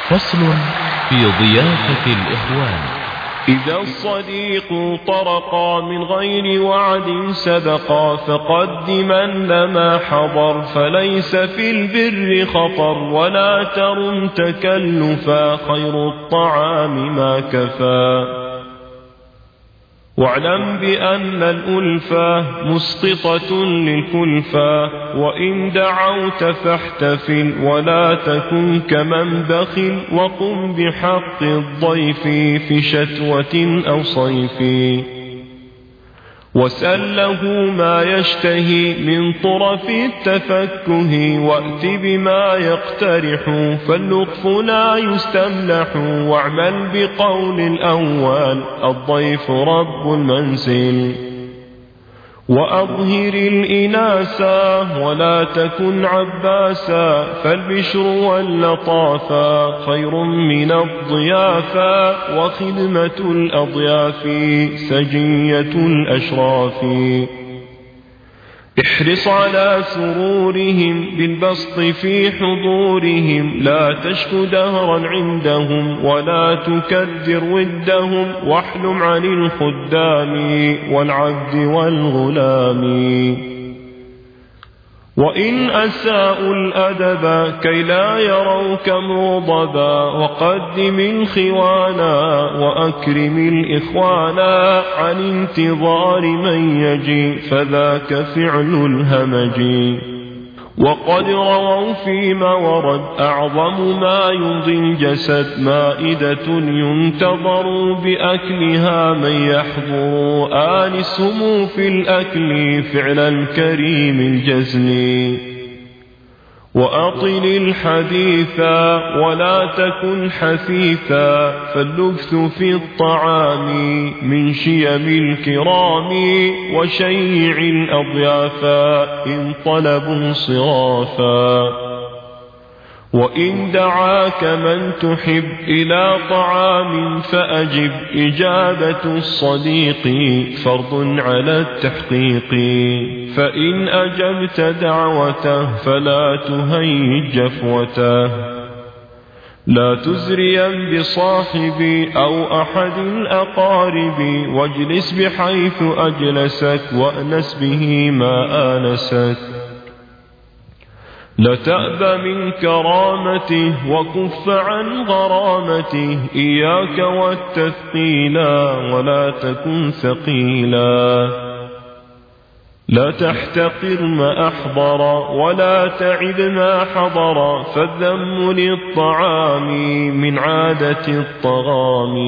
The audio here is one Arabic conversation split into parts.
فصل في ضيافة الإخوان. إذا الصديق طرقا من غير وعد سبقا فقدمن ما حضر، فليس في البر خطر ولا ترم تكلفا، خير الطعام ما كفى. واعلم بأن الألفة مسقطة للكلفة، وإن دعوت فاحتفل ولا تكن كمن بخل، وقم بحق الضيف في شتوة أو صيف. واسأل له ما يشتهي من طرف التفكه، وأت بما يقترح فاللطف لا يستملح. واعمل بقول الأول الضيف رب المنزل، وأظهر الإناسا ولا تكن عباسا، فالبشر واللطافا خير من الضيافا، وخدمة الأضياف سجية الأشراف. احرص على سرورهم بالبسط في حضورهم، لا تشك دهرا عندهم ولا تكدر ودهم، واحلم عن الخدام والعبد والغلام. وإن أساءوا الأدب كي لا يروك مغضبا، وقدم الخوانا وأكرم الإخوانا، عن انتظار من يجي فذاك فعل الهمج. وقد رووا فيما ورد أعظم ما يمضي الجسد، مائدة ينتظر بأكلها من يحضر، آنسهم في الأكل فعل الكريم الجزل. وأطل الحديث ولا تكن حثيثا، فاللبث في الطعام من شيم الكرام، وشيع الأضياف إن طلبوا صرافا. وإن دعاك من تحب إلى طعام فأجب، إجابة الصديق فرض على التحقيق. فإن أجبت دعوته فلا تهيج جفوته، لا تزريا بصاحبي أو أحد الأقارب، واجلس بحيث أجلسك وأنس به ما آنسك. لا تأب من كرامته وكف عن غرامته، إياك والتثقيلا ولا تكن ثقيلا. لا تحتقر ما أحضر ولا تعد ما حضر، فالذم للطعام من عادة الطغام.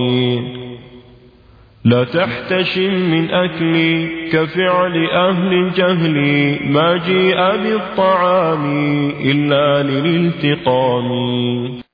لا تحتشم من أكل كفعل أهل الجهل، ما جيء بالطعام إلا للالتقام.